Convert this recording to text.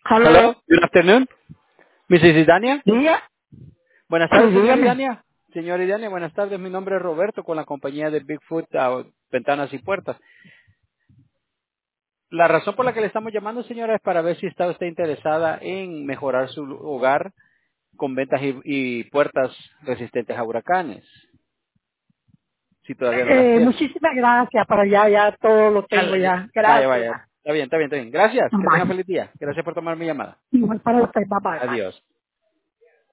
Hello. Hello, good afternoon. Mrs. Idania. Diga. Buenas Sí, tardes, señor dígame. Idania. Señor Idania, buenas tardes. Mi nombre es Roberto con la compañía de Bigfoot Ventanas y Puertas. La razón por la que le estamos llamando, señora, es para ver si está usted interesada en mejorar su hogar con ventas y puertas resistentes a huracanes, si todavía no las tiene. Muchísimas gracias, pero ya todo lo tengo Ya. ya. Vaya, Gracias. vaya. Está bien, está bien, está bien. Gracias. Que tenga Bye. feliz día. Gracias por tomar mi llamada. Igual para usted, bye bye. Adiós.